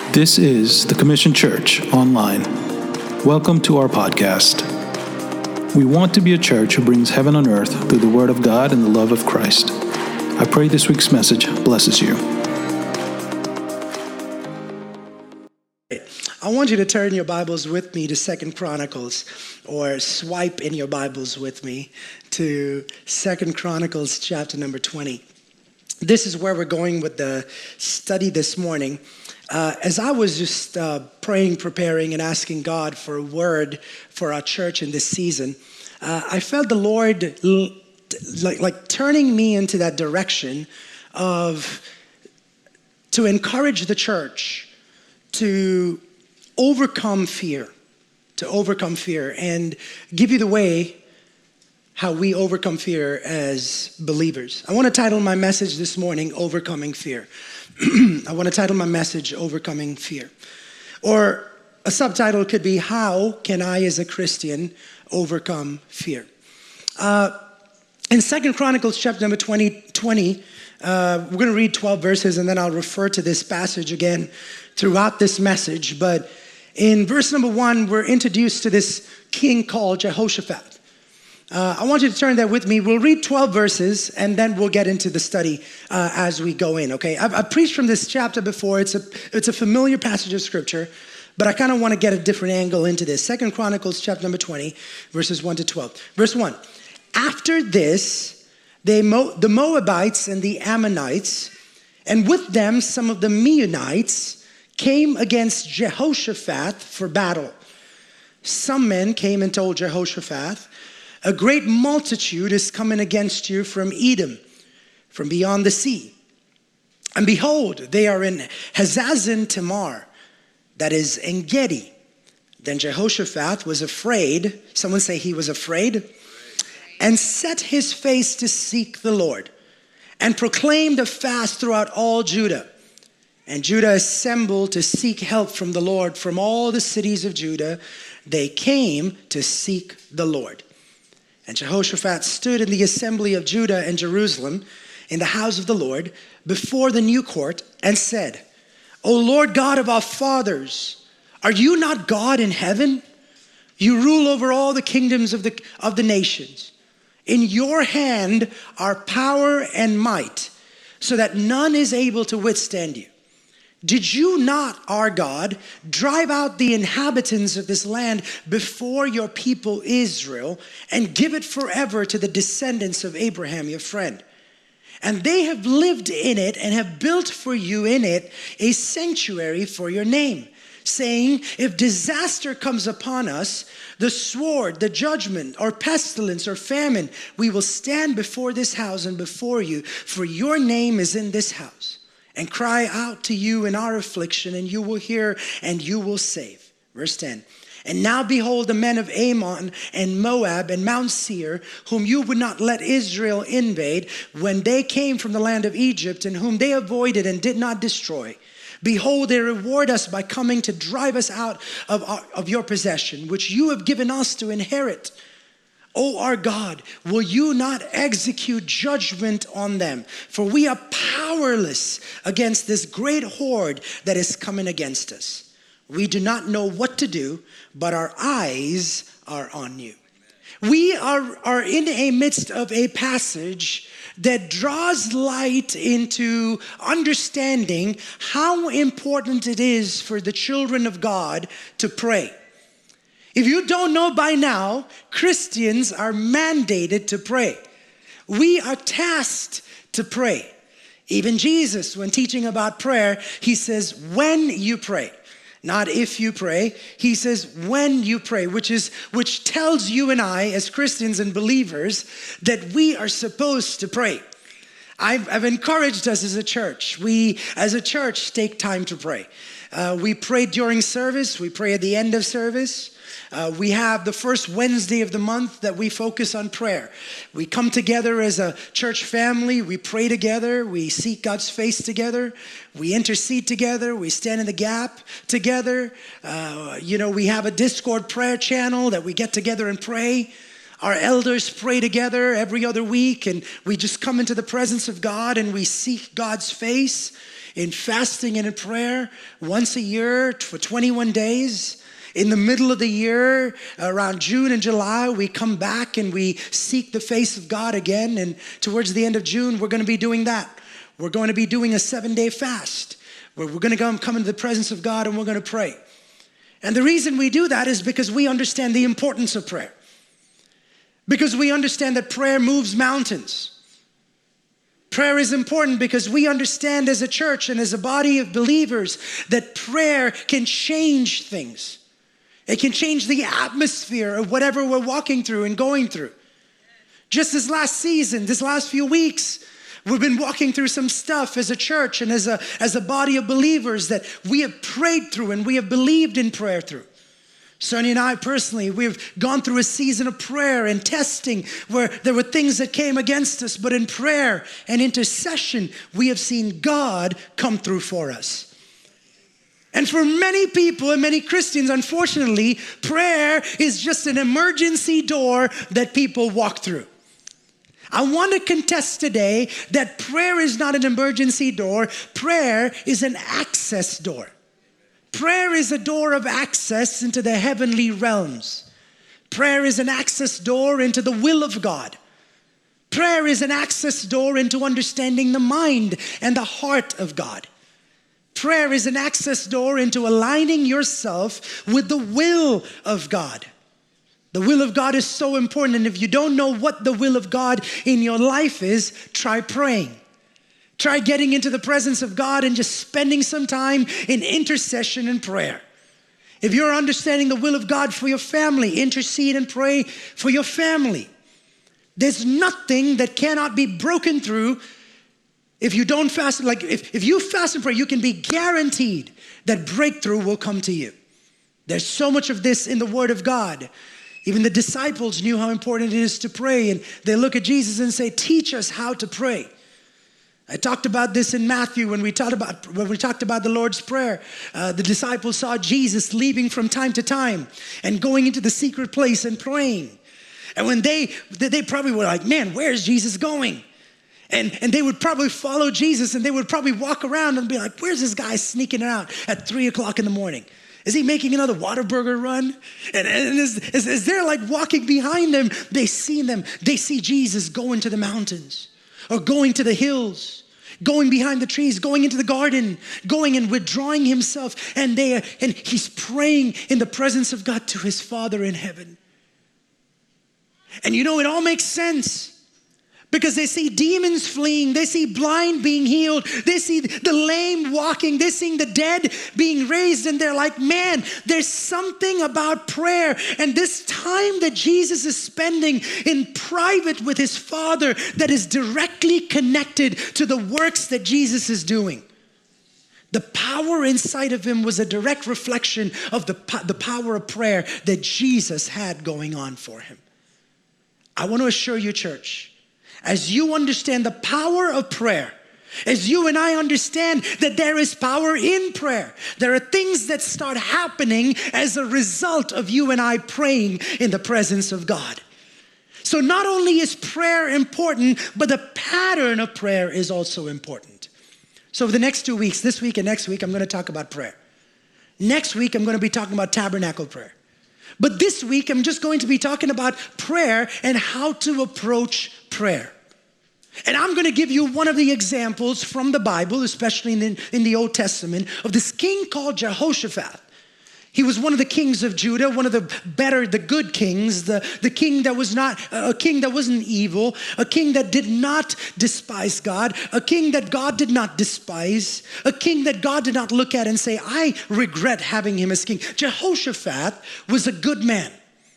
This is the Commission Church Online. Welcome to our podcast. We want to be a church who brings heaven on earth through the Word of God and the love of Christ. I pray this week's message blesses you. I want you to turn your Bibles with me to 2 Chronicles, or swipe in your Bibles with me to 2 Chronicles chapter number 20. This is where we're going with the study this morning. As I was just praying, preparing, and asking God for a word for our church in this season, I felt the Lord like turning me into that direction to encourage the church to overcome fear, and give you the way how we overcome fear as believers. I want to title my message this morning, Overcoming Fear. I want to title my message, Overcoming Fear. Or a subtitle could be, How Can I as a Christian Overcome Fear? In 2 Chronicles chapter number 20, we're going to read 12 verses, and then I'll refer to this passage again throughout this message. But in verse number 1, we're introduced to this king called Jehoshaphat. I want you to turn there with me. We'll read 12 verses, and then we'll get into the study as we go in, okay? I've preached from this chapter before. It's a familiar passage of Scripture, but I kind of want to get a different angle into this. 2 Chronicles chapter number 20, verses 1 to 12. Verse 1, after this, the Moabites and the Ammonites, and with them some of the Meunites, came against Jehoshaphat for battle. Some men came and told Jehoshaphat, a great multitude is coming against you from Edom, from beyond the sea. And behold, they are in Hazazon Tamar, that is En-gedi. Then Jehoshaphat was afraid, someone say he was afraid, and set his face to seek the Lord, and proclaimed a fast throughout all Judah. And Judah assembled to seek help from the Lord. From all the cities of Judah, they came to seek the Lord. And Jehoshaphat stood in the assembly of Judah and Jerusalem in the house of the Lord before the new court and said, O Lord God of our fathers, are you not God in heaven? You rule over all the kingdoms of the nations. In your hand are power and might, so that none is able to withstand you. Did you not, our God, drive out the inhabitants of this land before your people Israel and give it forever to the descendants of Abraham, your friend? And they have lived in it and have built for you in it a sanctuary for your name, saying, if disaster comes upon us, the sword, the judgment, or pestilence, or famine, we will stand before this house and before you, for your name is in this house. And cry out to you in our affliction, and you will hear, and you will save. Verse 10. And now behold, the men of Ammon and Moab and Mount Seir, whom you would not let Israel invade, when they came from the land of Egypt, and whom they avoided and did not destroy. Behold, they reward us by coming to drive us out of your possession, which you have given us to inherit. O our God, will you not execute judgment on them? For we are powerless against this great horde that is coming against us. We do not know what to do, but our eyes are on you. We are in a midst of a passage that draws light into understanding how important it is for the children of God to pray. If you don't know by now, Christians are mandated to pray. We are tasked to pray. Even Jesus, when teaching about prayer, he says, when you pray. Not if you pray. He says, when you pray, which tells you and I as Christians and believers that we are supposed to pray. I've encouraged us as a church. We, as a church, take time to pray. We pray during service. We pray at the end of service. We have the first Wednesday of the month that we focus on prayer. We come together as a church family. We pray together. We seek God's face together. We intercede together. We stand in the gap together. We have a Discord prayer channel that we get together and pray. Our elders pray together every other week, and we just come into the presence of God and we seek God's face in fasting and in prayer once a year for 21 days. In the middle of the year, around June and July, we come back and we seek the face of God again. And towards the end of June, we're going to be doing that. We're going to be doing a 7-day fast where we're going to come into the presence of God and we're going to pray. And the reason we do that is because we understand the importance of prayer. Because we understand that prayer moves mountains. Prayer is important because we understand as a church and as a body of believers that prayer can change things. It can change the atmosphere of whatever we're walking through and going through. Just this last season, this last few weeks, we've been walking through some stuff as a church and as a body of believers that we have prayed through and we have believed in prayer through. Sonny and I personally, we've gone through a season of prayer and testing where there were things that came against us, but in prayer and intercession, we have seen God come through for us. And for many people and many Christians, unfortunately, prayer is just an emergency door that people walk through. I want to contest today that prayer is not an emergency door. Prayer is an access door. Prayer is a door of access into the heavenly realms. Prayer is an access door into the will of God. Prayer is an access door into understanding the mind and the heart of God. Prayer is an access door into aligning yourself with the will of God. The will of God is so important, and if you don't know what the will of God in your life is, try praying. Try getting into the presence of God and just spending some time in intercession and prayer. If you're understanding the will of God for your family, intercede and pray for your family. There's nothing that cannot be broken through if you don't fast. Like if you fast and pray, you can be guaranteed that breakthrough will come to you. There's so much of this in the Word of God. Even the disciples knew how important it is to pray, and they look at Jesus and say, "Teach us how to pray." I talked about this in Matthew when we talked about the Lord's Prayer. The disciples saw Jesus leaving from time to time and going into the secret place and praying. And when they probably were like, "Man, where's Jesus going?" And they would probably follow Jesus, and they would probably walk around and be like, "Where's this guy sneaking out at 3 o'clock in the morning? Is he making another Whataburger run?" And as they're like walking behind them, they see Jesus going to the mountains or going to the hills, going behind the trees, going into the garden, going and withdrawing himself. And he's praying in the presence of God to his Father in heaven. And you know, it all makes sense. Because they see demons fleeing, they see blind being healed, they see the lame walking, they see the dead being raised, and they're like, "Man, there's something about prayer." And this time that Jesus is spending in private with his Father that is directly connected to the works that Jesus is doing. The power inside of him was a direct reflection of the power of prayer that Jesus had going on for him. I want to assure you, church, as you understand the power of prayer, as you and I understand that there is power in prayer, there are things that start happening as a result of you and I praying in the presence of God. So not only is prayer important, but the pattern of prayer is also important. So for the next 2 weeks, this week and next week, I'm going to talk about prayer. Next week, I'm going to be talking about tabernacle prayer. But this week, I'm just going to be talking about prayer and how to approach prayer. And I'm going to give you one of the examples from the Bible, especially in the Old Testament, of this king called Jehoshaphat. He was one of the kings of Judah, one of the good kings, the king that was not a king that wasn't evil, a king that did not despise God, a king that God did not despise, a king that God did not look at and say, "I regret having him as king." Jehoshaphat was a good man.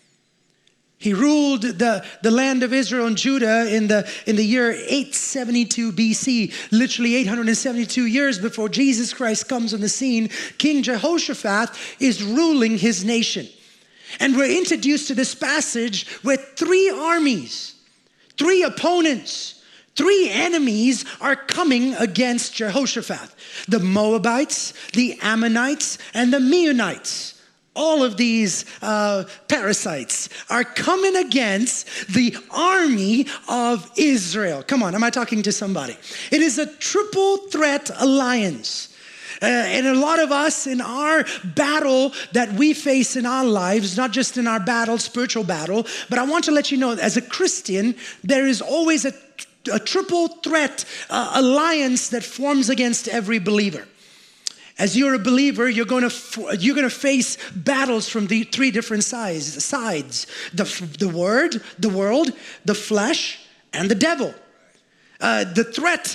He ruled the land of Israel and Judah in the year 872 BC, literally 872 years before Jesus Christ comes on the scene. King Jehoshaphat is ruling his nation. And we're introduced to this passage where 3 armies, 3 opponents, 3 enemies are coming against Jehoshaphat. The Moabites, the Ammonites, and the Meunites. all of these parasites are coming against the army of Israel. Come on, am I talking to somebody? It is a triple threat alliance. And a lot of us in our battle that we face in our lives, not just in our battle, spiritual battle, but I want to let you know, as a Christian, there is always a triple threat alliance that forms against every believer. As you're a believer, you're going to face battles from the three different sides: the word, the world, the flesh, and the devil. The threat,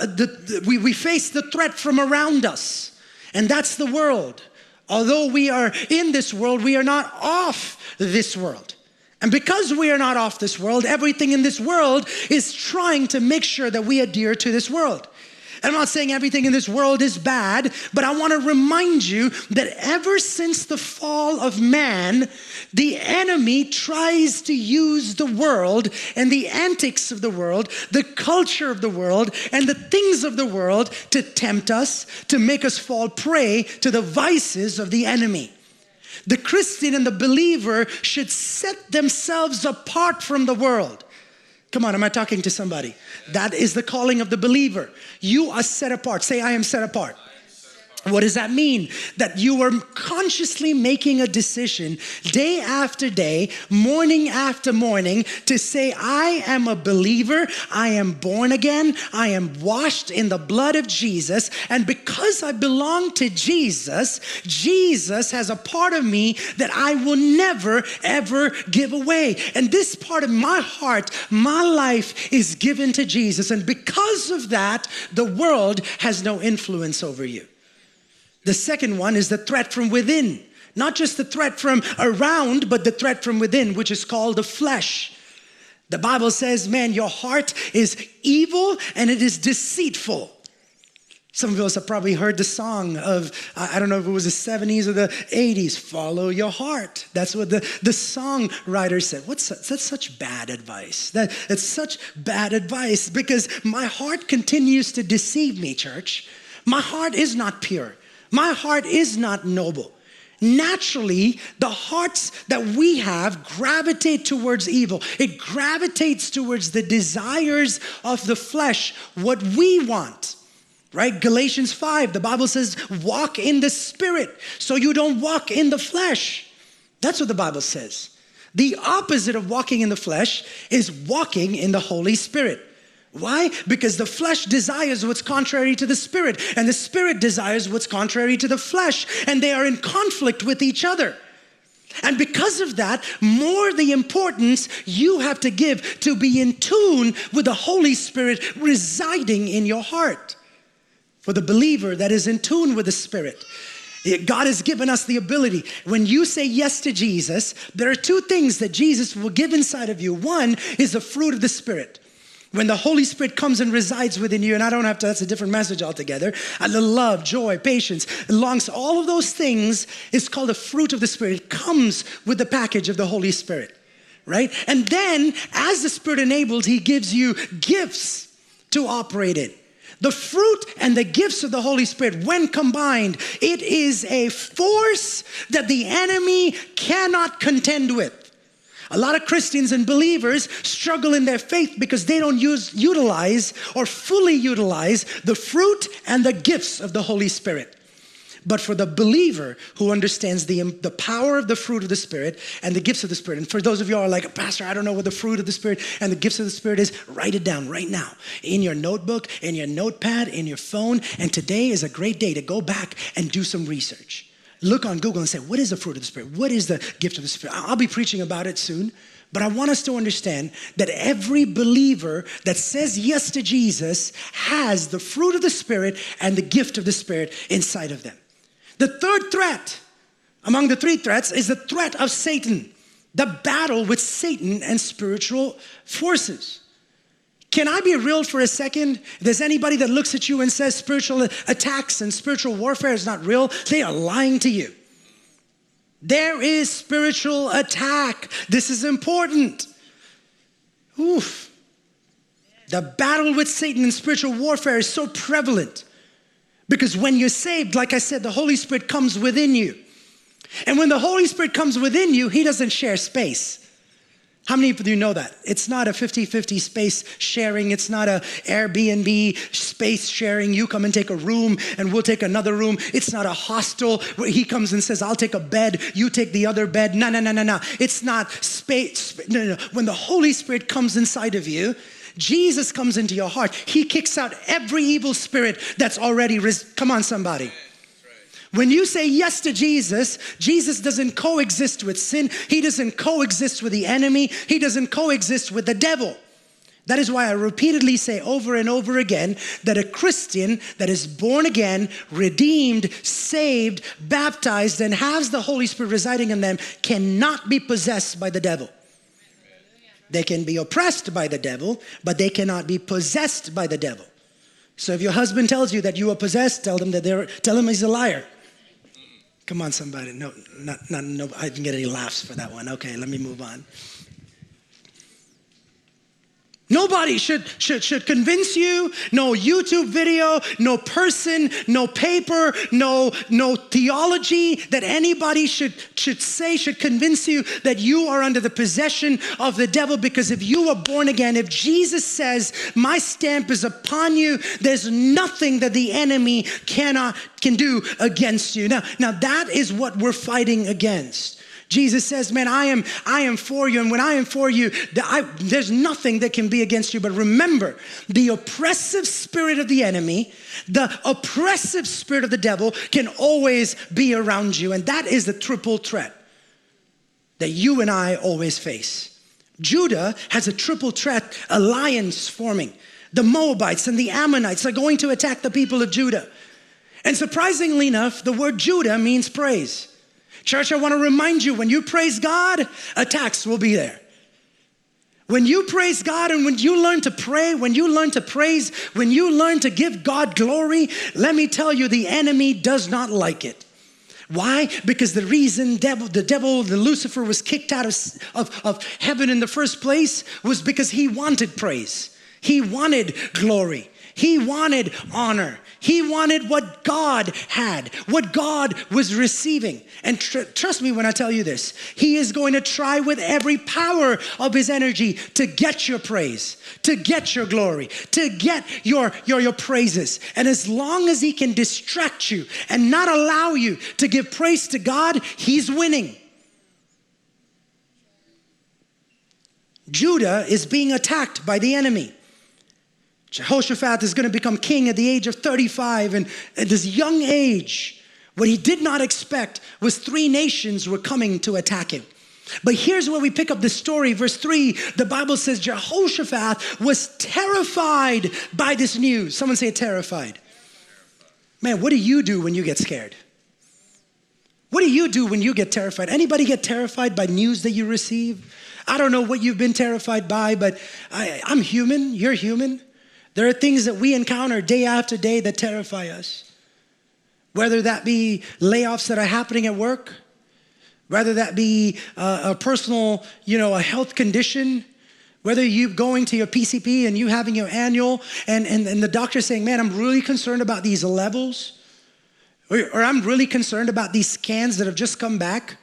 we face the threat from around us, and that's the world. Although we are in this world, we are not off this world. And because we are not off this world, everything in this world is trying to make sure that we adhere to this world. I'm not saying everything in this world is bad, but I want to remind you that ever since the fall of man, the enemy tries to use the world and the antics of the world, the culture of the world, and the things of the world to tempt us, to make us fall prey to the vices of the enemy. The Christian and the believer should set themselves apart from the world. Come on, am I talking to somebody? That is the calling of the believer. You are set apart. Say, I am set apart. What does that mean? That you are consciously making a decision day after day, morning after morning, to say, I am a believer, I am born again, I am washed in the blood of Jesus, and because I belong to Jesus, Jesus has a part of me that I will never, ever give away. And this part of my heart, my life is given to Jesus, and because of that, the world has no influence over you. The second one is the threat from within. Not just the threat from around, but the threat from within, which is called the flesh. The Bible says, man, your heart is evil and it is deceitful. Some of us have probably heard the song of, I don't know if it was the 70s or the 80s, follow your heart. That's what the songwriter said. That's such bad advice. That's such bad advice because my heart continues to deceive me, church. My heart is not pure. My heart is not noble. Naturally, the hearts that we have gravitate towards evil. It gravitates towards the desires of the flesh, what we want, right? Galatians 5, the Bible says, walk in the Spirit so you don't walk in the flesh. That's what the Bible says. The opposite of walking in the flesh is walking in the Holy Spirit. Why? Because the flesh desires what's contrary to the spirit, and the spirit desires what's contrary to the flesh, and they are in conflict with each other. And because of that, more the importance you have to give to be in tune with the Holy Spirit residing in your heart. For the believer that is in tune with the Spirit, God has given us the ability. When you say yes to Jesus, there are two things that Jesus will give inside of you. One is the fruit of the Spirit. When the Holy Spirit comes and resides within you, and I don't have to, that's a different message altogether. The love, joy, patience, longs, all of those things is called the fruit of the Spirit. It comes with the package of the Holy Spirit, right? And then as the Spirit enables, He gives you gifts to operate in. The fruit and the gifts of the Holy Spirit, when combined, it is a force that the enemy cannot contend with. A lot of Christians and believers struggle in their faith because they don't utilize or fully utilize the fruit and the gifts of the Holy Spirit. But for the believer who understands the power of the fruit of the Spirit and the gifts of the Spirit, and for those of you who are like, Pastor, I don't know what the fruit of the Spirit and the gifts of the Spirit is, write it down right now in your notebook, in your notepad, in your phone. And today is a great day to go back and do some research. Look on Google and say, what is the fruit of the Spirit? What is the gift of the Spirit? I'll be preaching about it soon, but I want us to understand that every believer that says yes to Jesus has the fruit of the Spirit and the gift of the Spirit inside of them. The third threat among the three threats is the threat of Satan, the battle with Satan and spiritual forces. Can I be real for a second? If there's anybody that looks at you and says spiritual attacks and spiritual warfare is not real, they are lying to you. There is spiritual attack. This is important. Oof. The battle with Satan and spiritual warfare is so prevalent because when you're saved, like I said, the Holy Spirit comes within you. And when the Holy Spirit comes within you, he doesn't share space. How many of you know that? It's not a 50-50 space sharing. It's not a Airbnb space sharing. You come and take a room and we'll take another room. It's not a hostel where he comes and says, I'll take a bed, you take the other bed. No. It's not space. No. When the Holy Spirit comes inside of you, Jesus comes into your heart. He kicks out every evil spirit that's already come on, somebody. When you say yes to Jesus, Jesus doesn't coexist with sin. He doesn't coexist with the enemy. He doesn't coexist with the devil. That is why I repeatedly say over and over again that a Christian that is born again, redeemed, saved, baptized, and has the Holy Spirit residing in them cannot be possessed by the devil. They can be oppressed by the devil, but they cannot be possessed by the devil. So if your husband tells you that you are possessed, tell him he's a liar. Come on, somebody. No, I didn't get any laughs for that one. Okay, let me move on. Nobody should convince you, no YouTube video, no person, no paper, no theology that anybody should convince you that you are under the possession of the devil, because if you are born again, if Jesus says, my stamp is upon you, there's nothing that the enemy can do against you. Now that is what we're fighting against. Jesus says, man, I am for you. And when I am for you, there's nothing that can be against you. But remember, the oppressive spirit of the enemy, the oppressive spirit of the devil can always be around you. And that is the triple threat that you and I always face. Judah has a triple threat alliance forming. The Moabites and the Ammonites are going to attack the people of Judah. And surprisingly enough, the word Judah means praise. Church, I want to remind you, when you praise God, attacks will be there. When you praise God and when you learn to pray, when you learn to praise, when you learn to give God glory, let me tell you, the enemy does not like it. Why? Because the reason the Lucifer was kicked out of heaven in the first place was because he wanted praise. He wanted glory. He wanted honor. He wanted what God had, what God was receiving. And trust me when I tell you this, he is going to try with every power of his energy to get your praise, to get your glory, to get your praises. And as long as he can distract you and not allow you to give praise to God, he's winning. Judah is being attacked by the enemy. Jehoshaphat is going to become king at the age of 35, and at this young age, what he did not expect was 3 nations were coming to attack him. But here's where we pick up the story. Verse 3, the Bible says Jehoshaphat was terrified by this news. Someone say terrified. Man, what do you do when you get scared? What do you do when you get terrified? Anybody get terrified by news that you receive? I don't know what you've been terrified by, but I'm human. You're human. There are things that we encounter day after day that terrify us. Whether that be layoffs that are happening at work, whether that be a personal, a health condition, whether you going to your PCP and you having your annual and the doctor saying, man, I'm really concerned about these levels, or I'm really concerned about these scans that have just come back.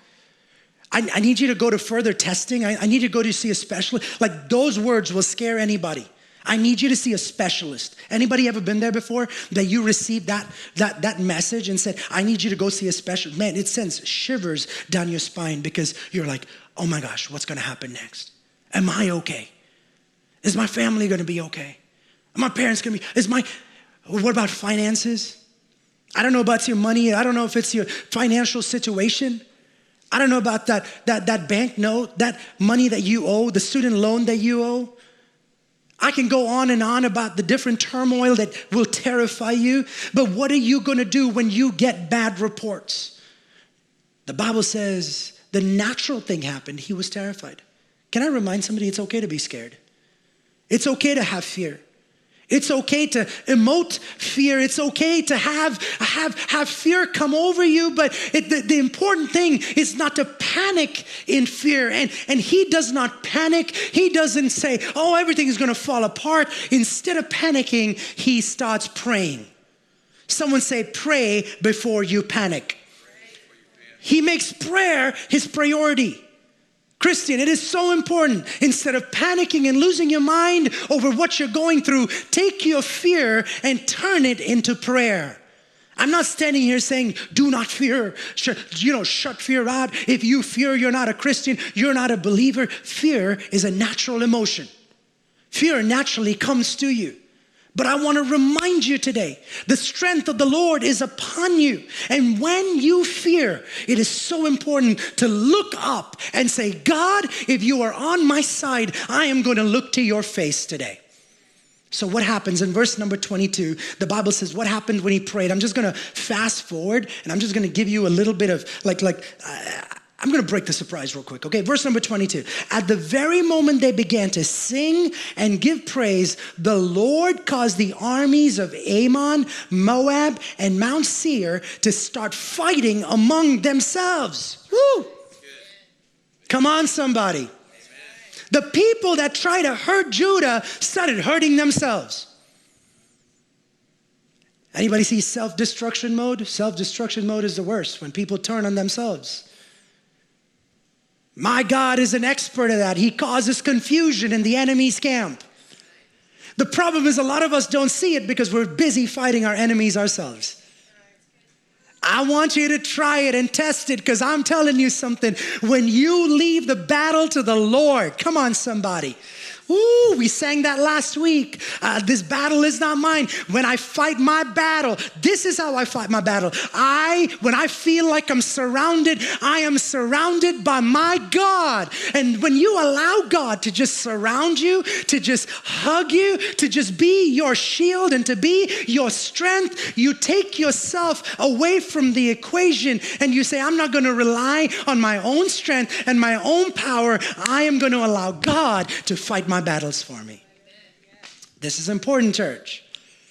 I need you to go to further testing. I need you to go to see a specialist. Like, those words will scare anybody. I need you to see a specialist. Anybody ever been there before that you received that message and said, I need you to go see a specialist? Man, it sends shivers down your spine because you're like, oh my gosh, what's going to happen next? Am I okay? Is my family going to be okay? Are my parents going to be, what about finances? I don't know about your money. I don't know if it's your financial situation. I don't know about that bank note, that money that you owe, the student loan that you owe. I can go on and on about the different turmoil that will terrify you. But what are you going to do when you get bad reports? The Bible says the natural thing happened. He was terrified. Can I remind somebody it's okay to be scared? It's okay to have fear. It's okay to emote fear. It's okay to have fear come over you. But the important thing is not to panic in fear. And he does not panic. He doesn't say, oh, everything is going to fall apart. Instead of panicking, he starts praying. Someone say, pray before you panic. He makes prayer his priority. Christian, it is so important. Instead of panicking and losing your mind over what you're going through, take your fear and turn it into prayer. I'm not standing here saying, do not fear, shut fear out. If you fear, you're not a Christian, you're not a believer. Fear is a natural emotion. Fear naturally comes to you. But I want to remind you today, the strength of the Lord is upon you. And when you fear, it is so important to look up and say, God, if you are on my side, I am going to look to your face today. So what happens in verse number 22, the Bible says what happened when he prayed. I'm just going to fast forward and I'm just going to give you a little bit of I'm going to break the surprise real quick. Okay, verse number 22. At the very moment they began to sing and give praise, the Lord caused the armies of Ammon, Moab, and Mount Seir to start fighting among themselves. Woo! Come on, somebody. The people that try to hurt Judah started hurting themselves. Anybody see self-destruction mode? Self-destruction mode is the worst, when people turn on themselves. My God is an expert at that. He causes confusion in the enemy's camp. The problem is a lot of us don't see it because we're busy fighting our enemies ourselves. I want you to try it and test it, because I'm telling you something. When you leave the battle to the Lord, come on somebody. Ooh, we sang that last week. This battle is not mine. When I fight my battle, this is how I fight my battle. When I feel like I'm surrounded, I am surrounded by my God. And when you allow God to just surround you, to just hug you, to just be your shield and to be your strength, you take yourself away from the equation and you say, I'm not going to rely on my own strength and my own power. I am going to allow God to fight my battles for me. This is important, church.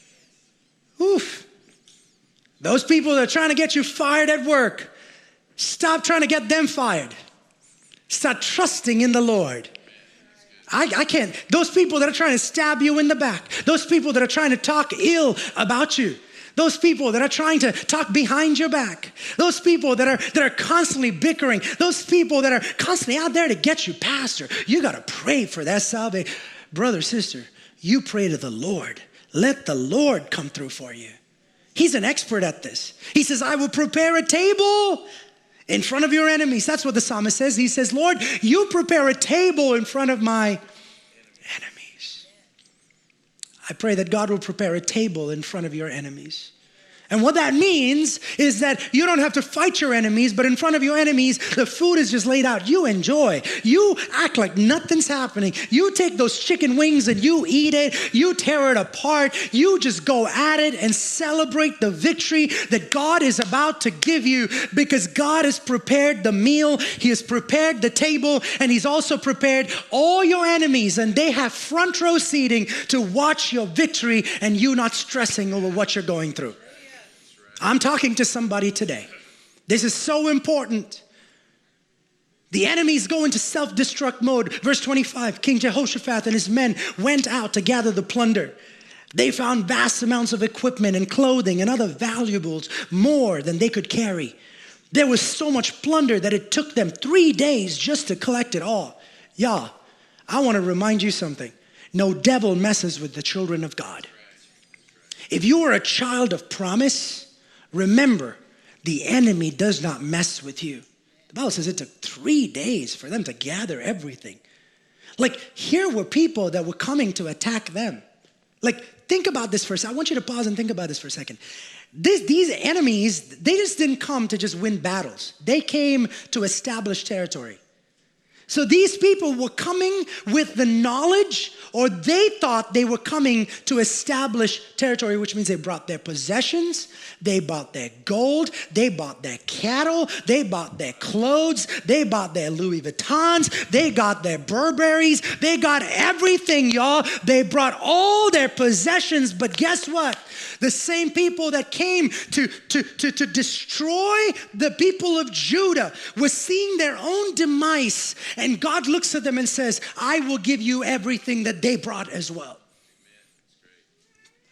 Oof. Those people that are trying to get you fired at work, stop trying to get them fired. Start trusting in the Lord. I can't. Those people that are trying to stab you in the back, those people that are trying to talk ill about you, those people that are trying to talk behind your back, those people that are constantly bickering, those people that are constantly out there to get you, pastor, you got to pray for that salvation. Brother, sister, you pray to the Lord. Let the Lord come through for you. He's an expert at this. He says, I will prepare a table in front of your enemies. That's what the psalmist says. He says, Lord, you prepare a table in front of my enemies. I pray that God will prepare a table in front of your enemies. And what that means is that you don't have to fight your enemies, but in front of your enemies, the food is just laid out. You enjoy. You act like nothing's happening. You take those chicken wings and you eat it. You tear it apart. You just go at it and celebrate the victory that God is about to give you, because God has prepared the meal. He has prepared the table, and He's also prepared all your enemies, and they have front row seating to watch your victory and you not stressing over what you're going through. I'm talking to somebody today. This is so important. The enemies go into self-destruct mode. Verse 25, King Jehoshaphat and his men went out to gather the plunder. They found vast amounts of equipment and clothing and other valuables, more than they could carry. There was so much plunder that it took them 3 days just to collect it all. Y'all, I want to remind you something. No devil messes with the children of God. If you are a child of promise, remember, the enemy does not mess with you. The Bible says it took 3 days for them to gather everything. Like, here were people that were coming to attack them. Like, think about this for a second. I want you to pause and think about this for a second. These enemies, they just didn't come to just win battles. They came to establish territory. So these people were coming with the knowledge, or they thought they were coming to establish territory, which means they brought their possessions, they bought their gold, they bought their cattle, they bought their clothes, they bought their Louis Vuittons, they got their Burberrys, they got everything, y'all. They brought all their possessions, but guess what? The same people that came to destroy the people of Judah were seeing their own demise. And God looks at them and says, I will give you everything that they brought as well.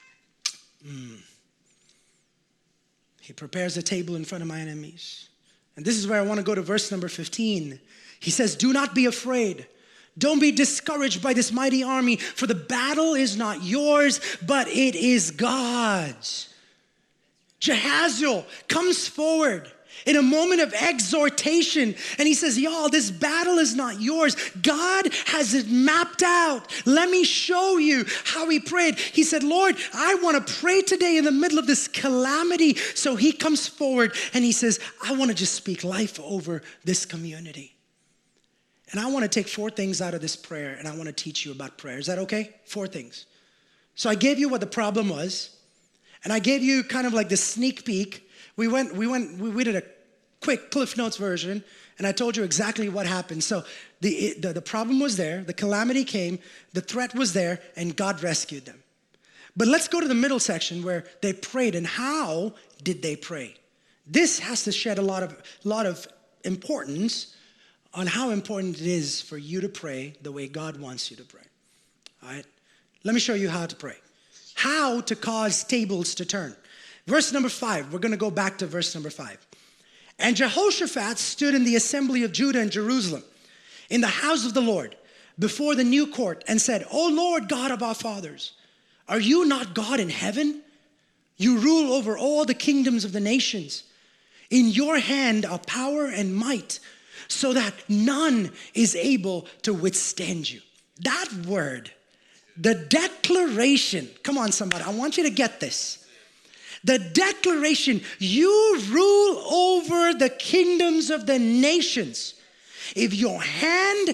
He prepares a table in front of my enemies. And this is where I want to go to verse number 15. He says, do not be afraid. Don't be discouraged by this mighty army, for the battle is not yours, but it is God's. Jehaziel comes forward in a moment of exhortation, and he says, y'all, this battle is not yours. God has it mapped out. Let me show you how he prayed. He said, Lord, I want to pray today in the middle of this calamity. So he comes forward and he says, I want to just speak life over this community. And I want to take 4 things out of this prayer, and I want to teach you about prayer. Is that okay? 4 things. So I gave you what the problem was, and I gave you kind of like the sneak peek. We did a quick Cliff Notes version, and I told you exactly what happened. So the problem was there, the calamity came, the threat was there, and God rescued them. But let's go to the middle section where they prayed, and how did they pray? This has to shed a lot of importance on how important it is for you to pray the way God wants you to pray. All right? Let me show you how to pray. How to cause tables to turn. Verse number 5. We're going to go back to verse number 5. And Jehoshaphat stood in the assembly of Judah and Jerusalem, in the house of the Lord, before the new court, and said, O Lord God of our fathers, are you not God in heaven? You rule over all the kingdoms of the nations. In your hand are power and might, so that none is able to withstand you. That word, the declaration, come on somebody, I want you to get this. The declaration, you rule over the kingdoms of the nations. In your hand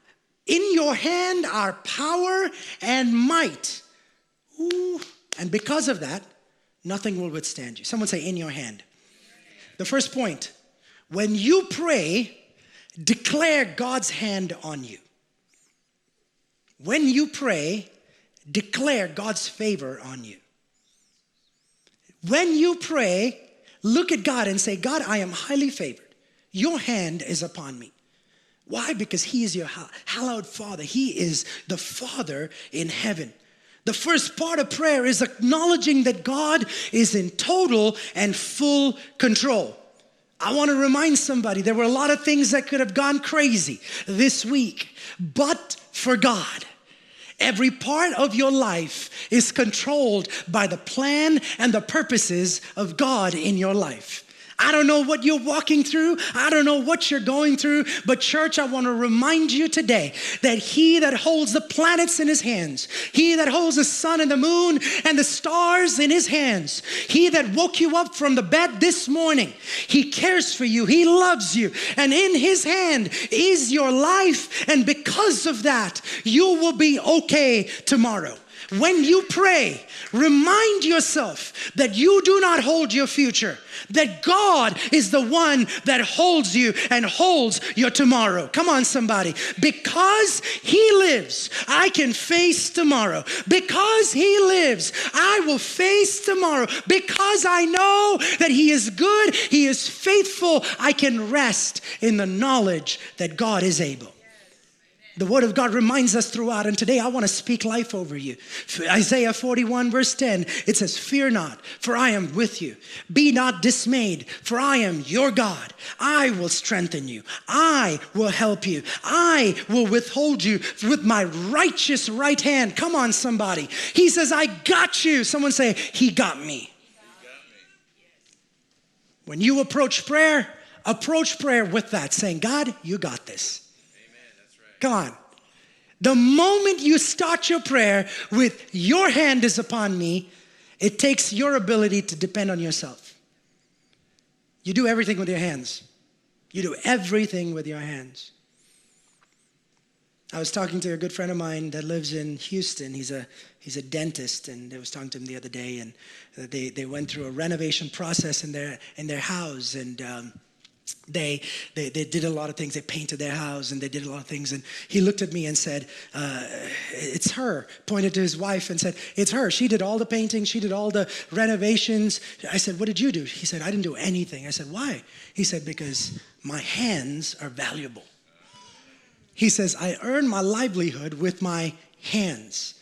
are power and might. Ooh, and because of that, nothing will withstand you. Someone say, in your hand. The first point, when you pray, declare God's hand on you. When you pray, declare God's favor on you. When you pray, look at God and say, God, I am highly favored. Your hand is upon me. Why? Because he is your hallowed Father. He is the Father in heaven. The first part of prayer is acknowledging that God is in total and full control. I want to remind somebody, there were a lot of things that could have gone crazy this week, but for God, every part of your life is controlled by the plan and the purposes of God in your life. I don't know what you're walking through. I don't know what you're going through. But church, I want to remind you today that he that holds the planets in his hands, he that holds the sun and the moon and the stars in his hands, he that woke you up from the bed this morning, he cares for you. He loves you. And in his hand is your life. And because of that, you will be okay tomorrow. When you pray, remind yourself that you do not hold your future, that God is the one that holds you and holds your tomorrow. Come on, somebody. Because he lives, I can face tomorrow. Because he lives, I will face tomorrow. Because I know that he is good, he is faithful, I can rest in the knowledge that God is able. The word of God reminds us throughout, and today I want to speak life over you. Isaiah 41 verse 10, it says, fear not, for I am with you. Be not dismayed, for I am your God. I will strengthen you. I will help you. I will withhold you with my righteous right hand. Come on, somebody. He says, I got you. Someone say, he got me. When you approach prayer with that, saying, God, you got this. Come on. The moment you start your prayer with your hand is upon me, it takes your ability to depend on yourself. You do everything with your hands. You do everything with your hands. I was talking to a good friend of mine that lives in Houston. He's a dentist, and I was talking to him the other day, and they went through a renovation process in their house, and They did a lot of things. They painted their house and they did a lot of things. And he looked at me and said, it's her. Pointed to his wife and said, it's her. She did all the painting. She did all the renovations. I said, what did you do? He said, I didn't do anything. I said, why? He said, because my hands are valuable. He says, I earn my livelihood with my hands.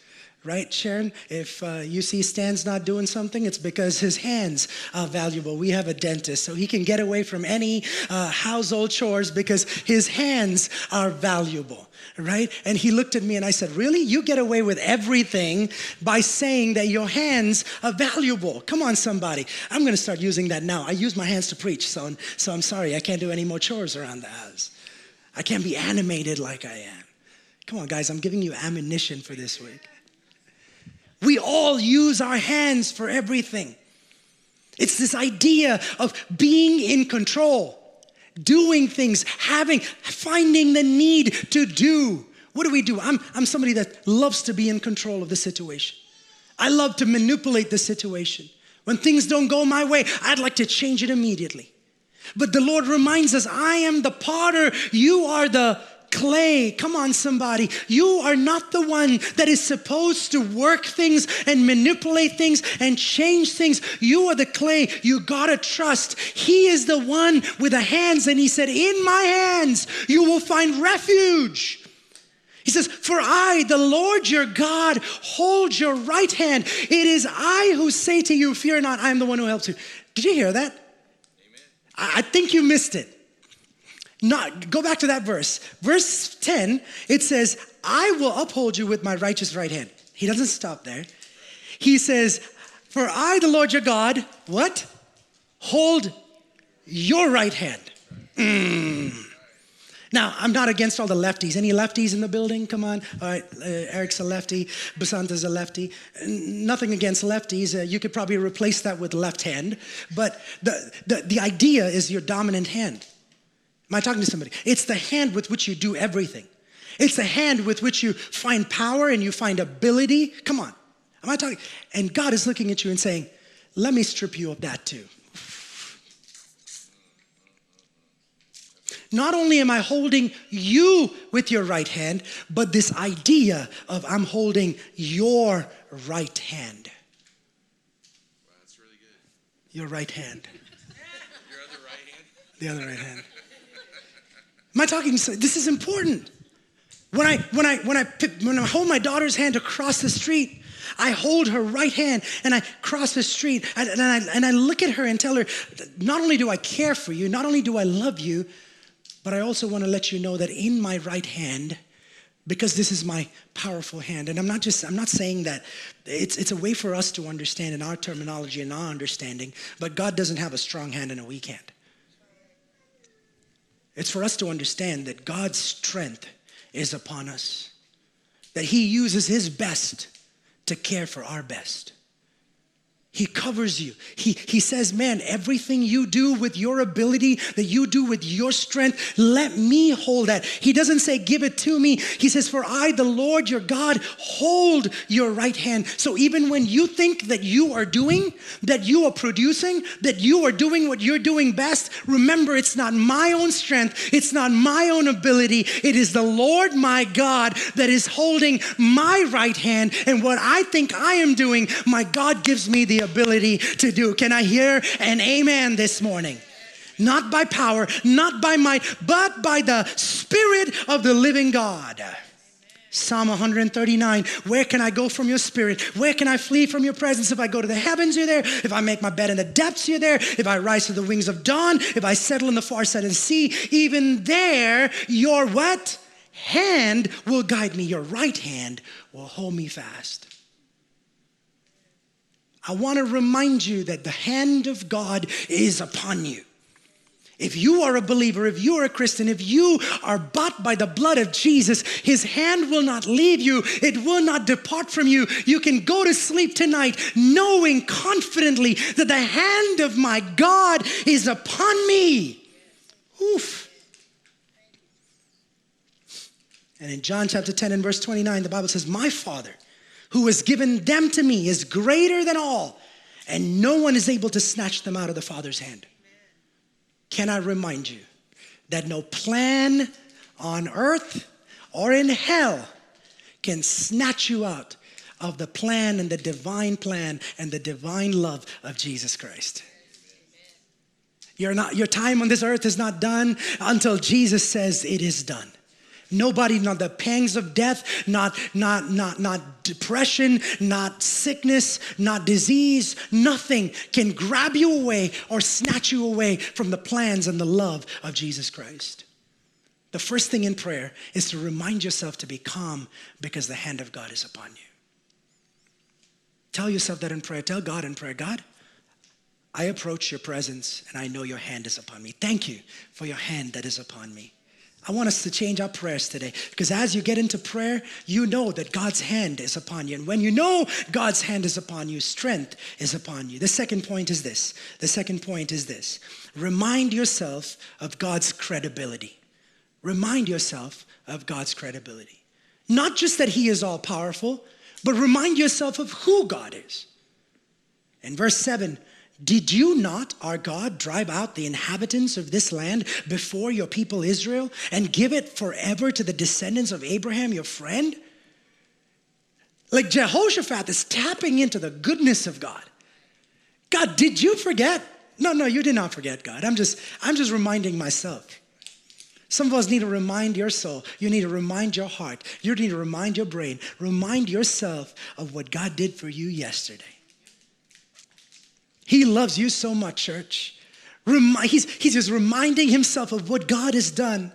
Right, Sharon? If you see Stan's not doing something, it's because his hands are valuable. We have a dentist, so he can get away from any household chores because his hands are valuable, right? And he looked at me and I said, really? You get away with everything by saying that your hands are valuable. Come on, somebody. I'm going to start using that now. I use my hands to preach, so I'm sorry. I can't do any more chores around the house. I can't be animated like I am. Come on, guys. I'm giving you ammunition for this week. We all use our hands for everything. It's this idea of being in control, doing things, finding the need to do. What do? I'm somebody that loves to be in control of the situation. I love to manipulate the situation. When things don't go my way, I'd like to change it immediately. But the Lord reminds us, I am the potter, you are the clay. Come on, somebody. You are not the one that is supposed to work things and manipulate things and change things. You are the clay. You gotta trust. He is the one with the hands, and he said, in my hands you will find refuge. He says, for I, the Lord your God, hold your right hand. It is I who say to you, fear not, I am the one who helps you. Did you hear that? Amen. I think you missed it. Go back to that verse. Verse 10, it says, I will uphold you with my righteous right hand. He doesn't stop there. He says, for I, the Lord your God, what? Hold your right hand. Now, I'm not against all the lefties. Any lefties in the building? Come on. All right, Eric's a lefty. Basanta's a lefty. Nothing against lefties. You could probably replace that with left hand. But the idea is your dominant hand. Am I talking to somebody? It's the hand with which you do everything. It's the hand with which you find power and you find ability. Come on. Am I talking? And God is looking at you and saying, let me strip you of that too. Not only am I holding you with your right hand, but this idea of I'm holding your right hand. Wow, that's really good. Your right hand. Your other right hand? The other right hand. Am I talking? This is important. When I hold my daughter's hand across the street, I hold her right hand and I cross the street and I look at her and tell her, not only do I care for you, not only do I love you, but I also want to let you know that in my right hand, because this is my powerful hand, and I'm not saying that it's a way for us to understand in our terminology and our understanding, but God doesn't have a strong hand and a weak hand. It's for us to understand that God's strength is upon us, that he uses his best to care for our best. He covers you. He says, man, everything you do with your ability, that you do with your strength, let me hold that. He doesn't say, give it to me. He says, for I, the Lord your God, hold your right hand. So even when you think that you are doing, that you are producing, that you are doing what you're doing best, remember, it's not my own strength. It's not my own ability. It is the Lord my God that is holding my right hand. And what I think I am doing, my God gives me the ability to do. Can I hear an amen this morning? Not by power, not by might, but by the Spirit of the living God. Psalm 139, where can I go from your spirit? Where can I flee from your presence? If I go to the heavens, you're there. If I make my bed in the depths, you're there. If I rise to the wings of dawn, if I settle in the far side of the sea, even there, your what? Hand will guide me. Your right hand will hold me fast. I want to remind you that the hand of God is upon you. If you are a believer, if you are a Christian, if you are bought by the blood of Jesus, his hand will not leave you. It will not depart from you. You can go to sleep tonight knowing confidently that the hand of my God is upon me. Oof. And in John chapter 10 and verse 29, the Bible says, my Father, who has given them to me, is greater than all, and no one is able to snatch them out of the Father's hand. Can I remind you that no plan on earth or in hell can snatch you out of the plan and the divine plan and the divine love of Jesus Christ. Your time on this earth is not done until Jesus says it is done. Nobody, not the pangs of death, not depression, not sickness, not disease, nothing can grab you away or snatch you away from the plans and the love of Jesus Christ. The first thing in prayer is to remind yourself to be calm because the hand of God is upon you. Tell yourself that in prayer. Tell God in prayer, God, I approach your presence and I know your hand is upon me. Thank you for your hand that is upon me. I want us to change our prayers today because as you get into prayer, you know that God's hand is upon you. And when you know God's hand is upon you, strength is upon you. The second point is this. Remind yourself of God's credibility. Remind yourself of God's credibility. Not just that he is all powerful, but remind yourself of who God is. In verse 7, did you not, our God, drive out the inhabitants of this land before your people Israel and give it forever to the descendants of Abraham, your friend? Like Jehoshaphat is tapping into the goodness of God. God, did you forget? No, you did not forget, God. I'm just reminding myself. Some of us need to remind your soul. You need to remind your heart. You need to remind your brain. Remind yourself of what God did for you yesterday. He loves you so much, church. He's just reminding himself of what God has done.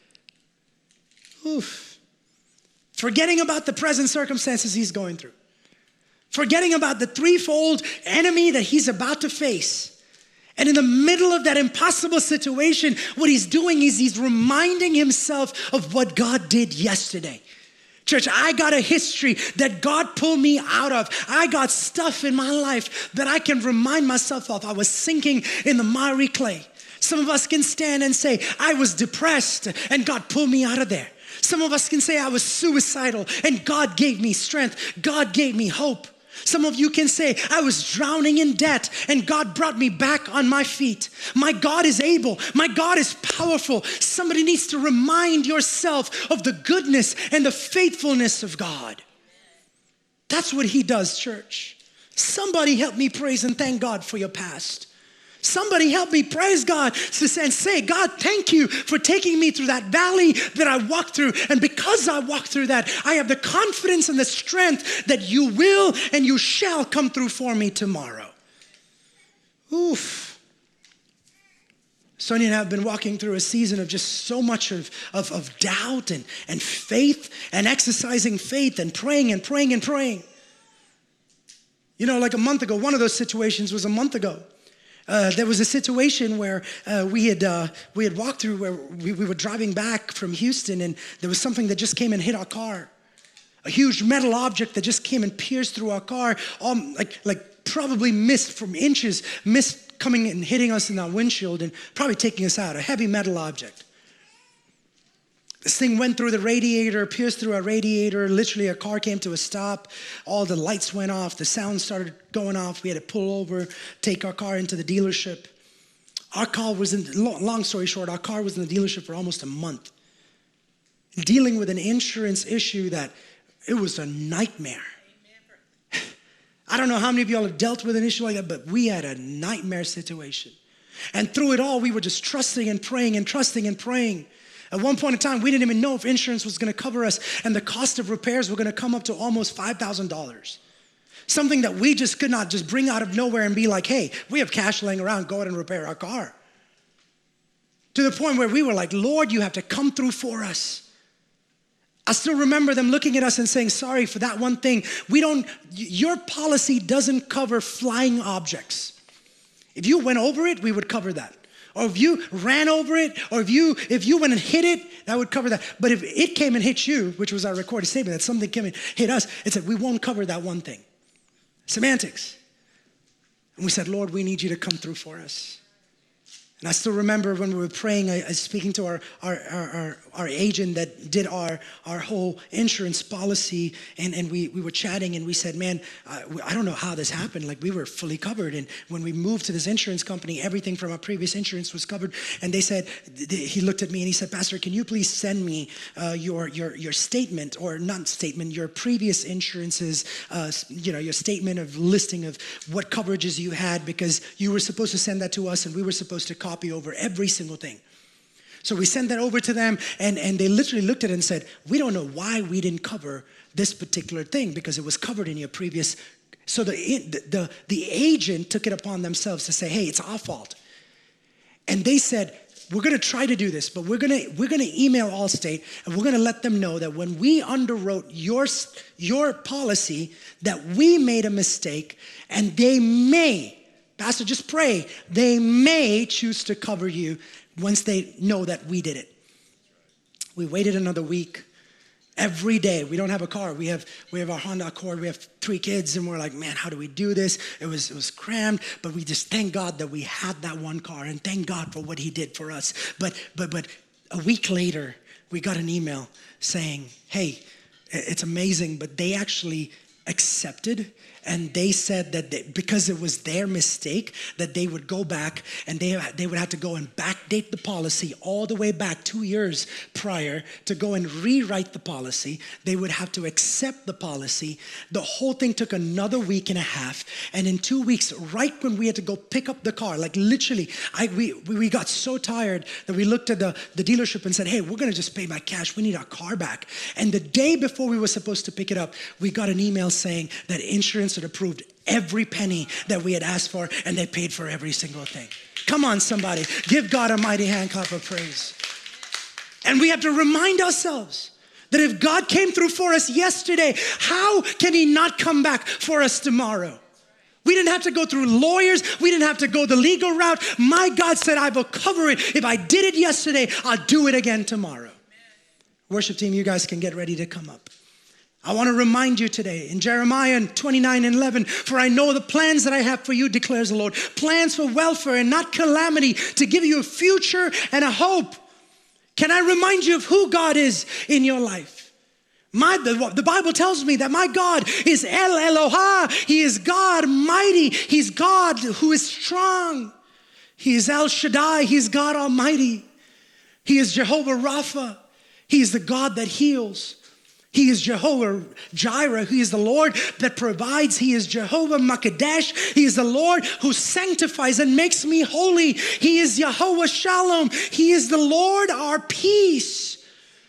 Oof. Forgetting about the present circumstances he's going through. Forgetting about the threefold enemy that he's about to face. And in the middle of that impossible situation, what he's doing is he's reminding himself of what God did yesterday. Church, I got a history that God pulled me out of. I got stuff in my life that I can remind myself of. I was sinking in the miry clay. Some of us can stand and say, I was depressed and God pulled me out of there. Some of us can say I was suicidal and God gave me strength. God gave me hope. Some of you can say, I was drowning in debt and God brought me back on my feet. My God is able. My God is powerful. Somebody needs to remind yourself of the goodness and the faithfulness of God. That's what he does, church. Somebody help me praise and thank God for your past. Somebody help me praise God and say, God, thank you for taking me through that valley that I walked through. And because I walked through that, I have the confidence and the strength that you will and you shall come through for me tomorrow. Oof. Sonia and I have been walking through a season of just so much of doubt and faith and exercising faith and praying and praying and praying. You know, like a month ago, one of those situations was a month ago. There was a situation where we had walked through where we were driving back from Houston and there was something that just came and hit our car. A huge metal object that just came and pierced through our car, like probably missed from inches, missed coming and hitting us in our windshield and probably taking us out, a heavy metal object. This thing went through the radiator, pierced through our radiator. Literally, our car came to a stop. All the lights went off. The sound started going off. We had to pull over, take our car into the dealership. Our car was long story short, our car was in the dealership for almost a month. Dealing with an insurance issue that it was a nightmare. I don't know how many of y'all have dealt with an issue like that, but we had a nightmare situation. And through it all, we were just trusting and praying and trusting and praying. At one point in time, we didn't even know if insurance was going to cover us, and the cost of repairs were going to come up to almost $5,000. Something that we just could not just bring out of nowhere and be like, hey, we have cash laying around, go ahead and repair our car. To the point where we were like, Lord, you have to come through for us. I still remember them looking at us and saying, sorry for that one thing. Your policy doesn't cover flying objects. If you went over it, we would cover that. Or if you ran over it, or if you went and hit it, that would cover that. But if it came and hit you, which was our recorded statement, that something came and hit us, it said, we won't cover that one thing. Semantics. And we said, Lord, we need you to come through for us. And I still remember when we were praying, I was speaking to our agent that did our whole insurance policy, and we were chatting, and we said, man, I don't know how this happened. Like, we were fully covered, and when we moved to this insurance company, everything from our previous insurance was covered. And they said, he looked at me and he said, Pastor, can you please send me your statement, or not statement, your previous insurances, your statement of listing of what coverages you had, because you were supposed to send that to us, and we were supposed to copy over every single thing. So we sent that over to them, and they literally looked at it and said, we don't know why we didn't cover this particular thing because it was covered in your previous. So the agent took it upon themselves to say, hey, it's our fault. And they said, we're going to try to do this, but we're going to email Allstate, and we're going to let them know that when we underwrote your policy, that we made a mistake, and they may, Pastor, just pray, they may choose to cover you once they know that we did it. We waited another week. Every day, we don't have a car. We have our Honda Accord. We have 3 kids, and we're like, man, how do we do this? It was crammed, but we just thank God that we had that one car, and thank God for what He did for us. But a week later, we got an email saying, hey, it's amazing, but they actually accepted, and they said that because it was their mistake, that they would go back and they would have to go and backdate the policy all the way back 2 years prior to go and rewrite the policy. They would have to accept the policy. The whole thing took another week and a half, and in 2 weeks, right when we had to go pick up the car, like literally, we got so tired that we looked at the dealership and said, hey, we're gonna just pay by cash. We need our car back. And the day before we were supposed to pick it up, we got an email saying that insurance had approved every penny that we had asked for, and they paid for every single thing. Come on, somebody. Give God a mighty hand clap of praise. And we have to remind ourselves that if God came through for us yesterday, how can He not come back for us tomorrow? We didn't have to go through lawyers. We didn't have to go the legal route. My God said, I will cover it. If I did it yesterday, I'll do it again tomorrow. Worship team, you guys can get ready to come up. I want to remind you today in Jeremiah 29:11, for I know the plans that I have for you, declares the Lord, plans for welfare and not calamity, to give you a future and a hope. Can I remind you of who God is in your life? The Bible tells me that my God is El Eloha. He is God mighty. He's God who is strong. He is El Shaddai. He's God Almighty. He is Jehovah Rapha. He is the God that heals. He is Jehovah Jireh. He is the Lord that provides. He is Jehovah Makadesh. He is the Lord who sanctifies and makes me holy. He is Jehovah Shalom. He is the Lord our peace.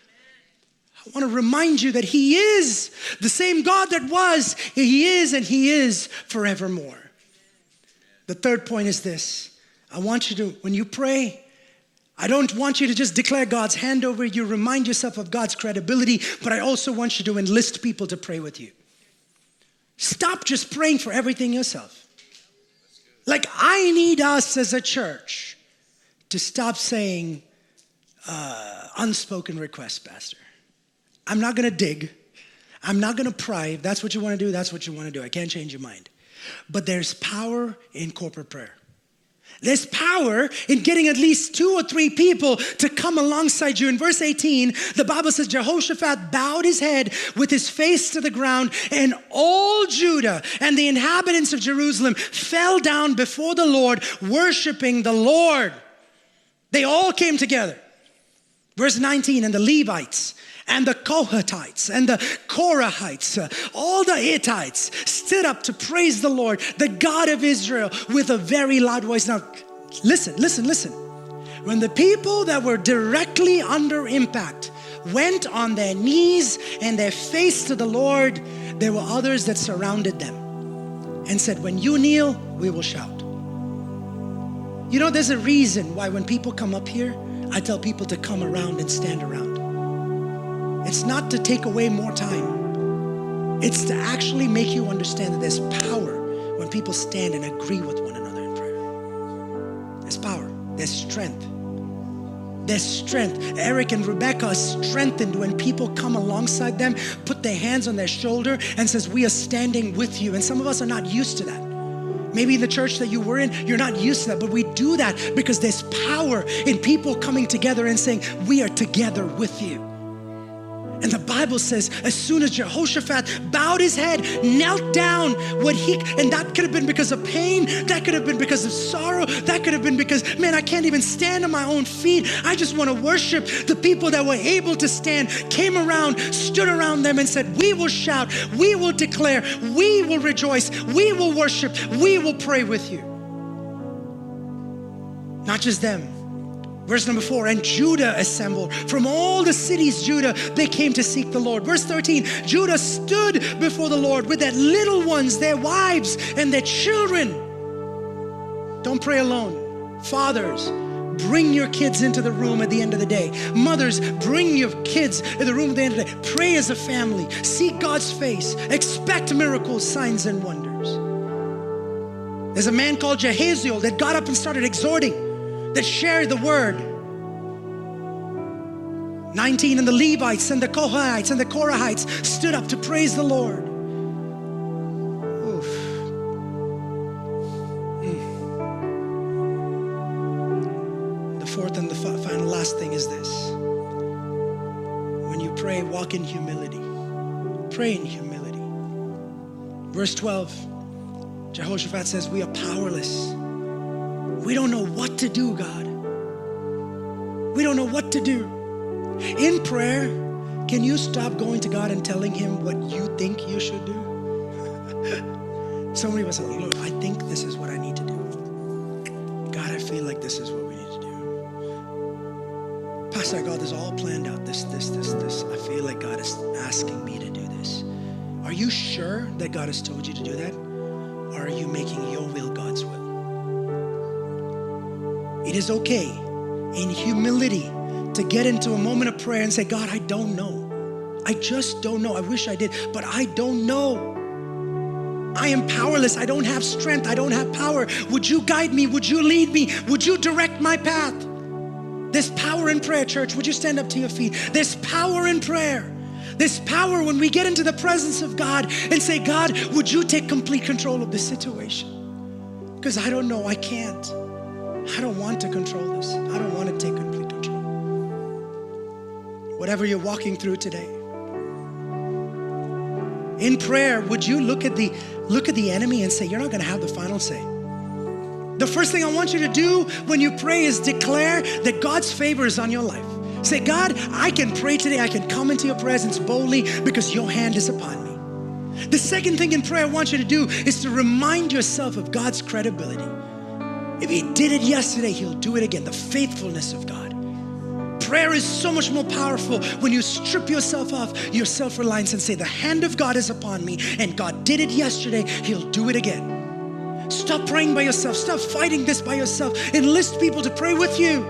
I want to remind you that He is the same God that was, He is, and He is forevermore. The third point is this. I want you to, when you pray, I don't want you to just declare God's hand over you, remind yourself of God's credibility, but I also want you to enlist people to pray with you. Stop just praying for everything yourself. Like, I need us as a church to stop saying unspoken requests, Pastor. I'm not going to dig. I'm not going to pry. If that's what you want to do, that's what you want to do. I can't change your mind. But there's power in corporate prayer. There's power in getting at least 2 or 3 people to come alongside you. In verse 18, the Bible says, Jehoshaphat bowed his head with his face to the ground, and all Judah and the inhabitants of Jerusalem fell down before the Lord, worshiping the Lord. They all came together. Verse 19, and the Levites and the Kohathites and the Korahites, all the Hittites stood up to praise the Lord, the God of Israel, with a very loud voice. Now, listen. When the people that were directly under impact went on their knees and their face to the Lord, there were others that surrounded them and said, when you kneel, we will shout. You know, there's a reason why when people come up here, I tell people to come around and stand around. It's not to take away more time. It's to actually make you understand that there's power when people stand and agree with one another in prayer. There's power. There's strength. There's strength. Eric and Rebecca are strengthened when people come alongside them, put their hands on their shoulder and says, we are standing with you. And some of us are not used to that. Maybe in the church that you were in, you're not used to that, but we do that because there's power in people coming together and saying, we are together with you. And the Bible says, as soon as Jehoshaphat bowed his head, knelt down, and that could have been because of pain, that could have been because of sorrow, that could have been because, man, I can't even stand on my own feet. I just want to worship. The people that were able to stand came around, stood around them and said, we will shout, we will declare, we will rejoice, we will worship, we will pray with you. Not just them, Verse number 4, and Judah assembled. From all the cities, Judah, they came to seek the Lord. Verse 13, Judah stood before the Lord with their little ones, their wives, and their children. Don't pray alone. Fathers, bring your kids into the room at the end of the day. Mothers, bring your kids in the room at the end of the day. Pray as a family. Seek God's face. Expect miracles, signs, and wonders. There's a man called Jehaziel that got up and started exhorting, that shared the word. 19, and the Levites and the Kohathites and the Korahites stood up to praise the Lord. Oof. The fourth and the final last thing is this. When you pray, walk in humility. Pray in humility. Verse 12, Jehoshaphat says, we are powerless. We don't know what to do, God. We don't know what to do. In prayer, can you stop going to God and telling him what you think you should do? So many of us are like, Lord, I think this is what I need to do. God, I feel like this is what we need to do. Pastor, God, this is all planned out. This. I feel like God is asking me to do this. Are you sure that God has told you to do that? Or are you making your will God's will? It is okay in humility to get into a moment of prayer and say, God, I don't know. I just don't know. I wish I did, but I don't know. I am powerless. I don't have strength. I don't have power. Would you guide me? Would you lead me? Would you direct my path? There's power in prayer, church. Would you stand up to your feet? There's power in prayer. There's power when we get into the presence of God and say, God, would you take complete control of this situation? Because I don't know. I can't. I don't want to control this. I don't want to take complete control. Whatever you're walking through today. In prayer, would you look at the enemy and say, you're not going to have the final say. The first thing I want you to do when you pray is declare that God's favor is on your life. Say, God, I can pray today. I can come into your presence boldly because your hand is upon me. The second thing in prayer I want you to do is to remind yourself of God's credibility. If he did it yesterday, he'll do it again. The faithfulness of God. Prayer is so much more powerful when you strip yourself off your self-reliance and say, the hand of God is upon me, and God did it yesterday, he'll do it again. Stop praying by yourself. Stop fighting this by yourself. Enlist people to pray with you.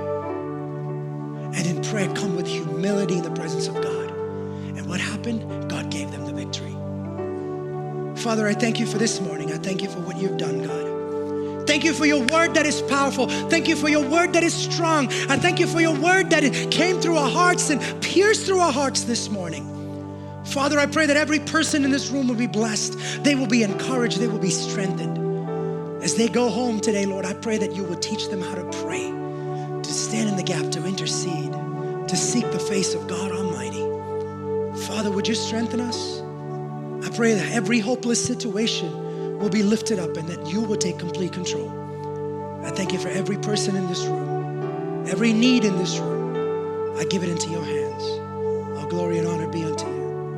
And in prayer, come with humility in the presence of God. And what happened? God gave them the victory. Father, I thank you for this morning. I thank you for what you've done, God. Thank you for your word that is powerful. Thank you for your word that is strong. I thank you for your word that it came through our hearts and pierced through our hearts this morning. Father, I pray that every person in this room will be blessed. They will be encouraged. They will be strengthened. As they go home today, Lord, I pray that you will teach them how to pray, to stand in the gap, to intercede, to seek the face of God Almighty. Father, would you strengthen us? I pray that every hopeless situation will be lifted up and that you will take complete control. I thank you for every person in this room, every need in this room. I give it into your hands. All glory and honor be unto you.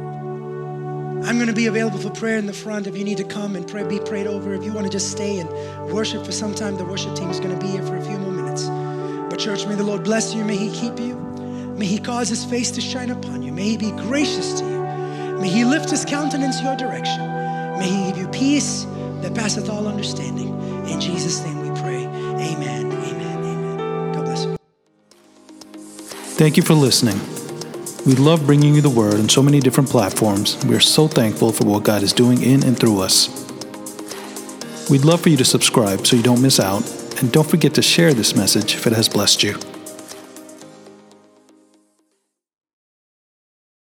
I'm going to be available for prayer in the front if you need to come and pray, be prayed over. If you want to just stay and worship for some time, the worship team is going to be here for a few more minutes. But church, may the Lord bless you. May he keep you. May he cause his face to shine upon you. May he be gracious to you. May he lift his countenance your direction. May he give you peace that passeth all understanding. In Jesus' name we pray. Amen, amen, amen. God bless you. Thank you for listening. We love bringing you the word on so many different platforms. We are so thankful for what God is doing in and through us. We'd love for you to subscribe so you don't miss out. And don't forget to share this message if it has blessed you.